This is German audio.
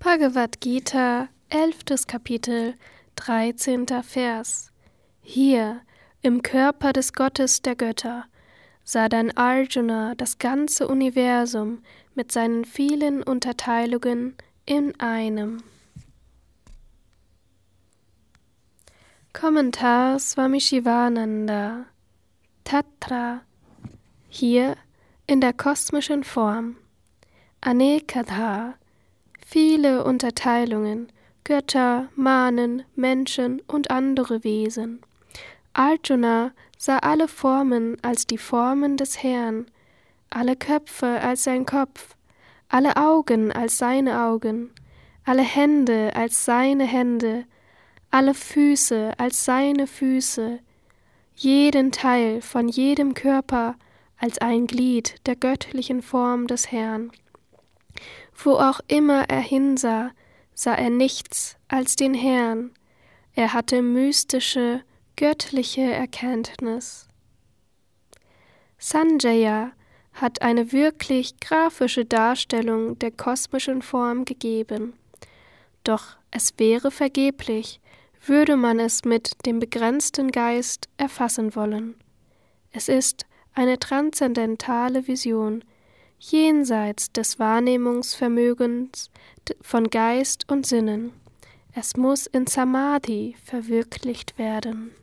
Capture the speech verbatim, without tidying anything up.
Bhagavad Gita, elftes Kapitel, dreizehnter Vers. Hier, im Körper des Gottes der Götter, sah dann Arjuna das ganze Universum mit seinen vielen Unterteilungen in einem. Kommentar Swami Shivananda. Tatra, hier in der kosmischen Form. Anekadha, viele Unterteilungen, Götter, Manen, Menschen und andere Wesen. Arjuna sah alle Formen als die Formen des Herrn, alle Köpfe als sein Kopf, alle Augen als seine Augen, alle Hände als seine Hände, alle Füße als seine Füße, jeden Teil von jedem Körper als ein Glied der göttlichen Form des Herrn. Wo auch immer er hinsah, sah er nichts als den Herrn. Er hatte mystische, göttliche Erkenntnis. Sanjaya hat eine wirklich grafische Darstellung der kosmischen Form gegeben. Doch es wäre vergeblich, würde man es mit dem begrenzten Geist erfassen wollen. Es ist eine transzendentale Vision, jenseits des Wahrnehmungsvermögens von Geist und Sinnen. Es muss in Samadhi verwirklicht werden.